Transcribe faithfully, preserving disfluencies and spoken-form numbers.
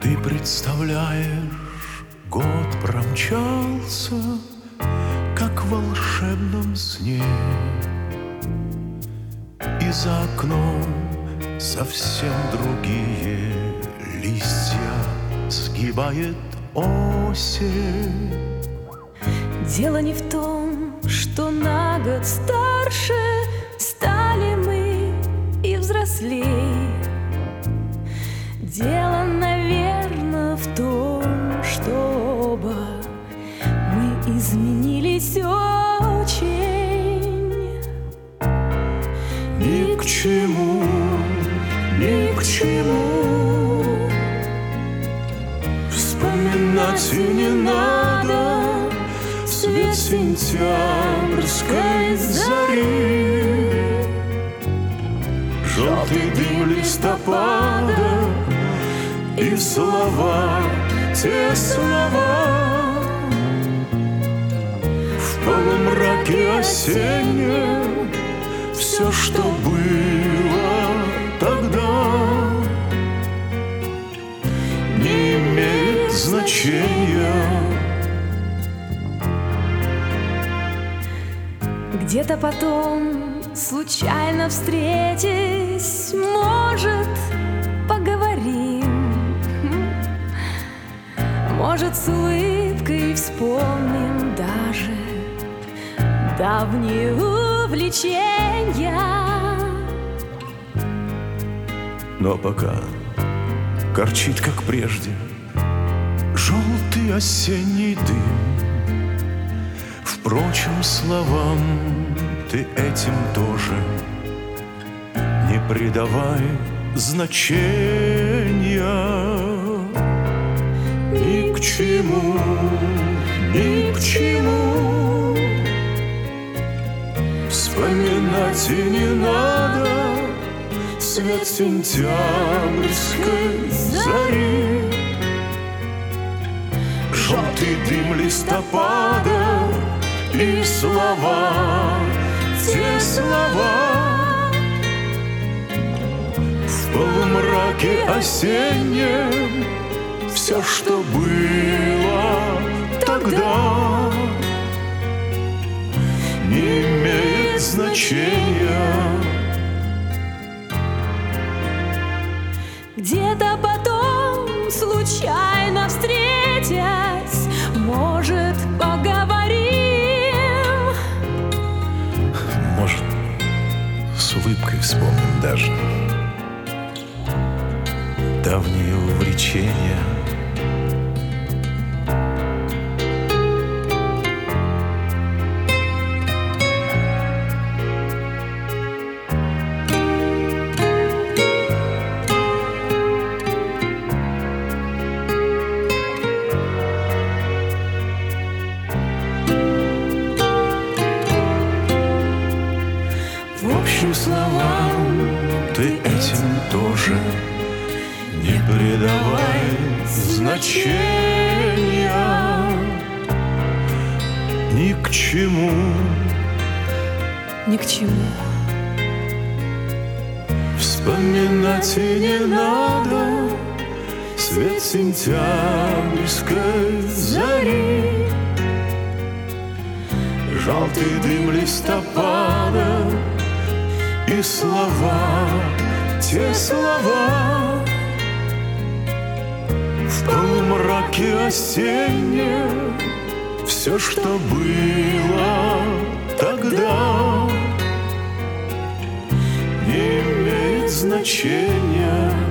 Ты представляешь, год промчался, как в волшебном сне, и за окном совсем другие листья сгибает осень. Дело не в том, что на год старше стали мы и взрослей. Дело, наверное, в том, что оба мы изменились очень. Ни к чему, ни к чему вспоминать и не надо свет сентябрьской зари, желтый дым листопада и слова, те слова в полумраке осеннем. Все, что было тогда, не имеет значения. Где-то потом, случайно встретясь, может, поговорим, может, с улыбкой вспомним даже давние увлечения. Но пока горчит, как прежде, желтый осенний дым. Впрочем, словам ты этим тоже не придавай значения. Ни к чему, ни к чему вспоминать и не надо свет сентябрьской зари, желтый дым листопада и слова, те слова в полумраке осеннем. Все, что было тогда, не имеет значения. Где-то потом, случайно встретясь, может, поговорим. Может, с улыбкой вспомним даже давние увлечения. В общем, словам ты этим тоже не придавай значения. Ни к чему, Ни к чему вспоминать и не надо свет сентябрьской зари, желтый дым листопада и слова, те слова в полумраке осеннем. Все, что было тогда, не имеет значения.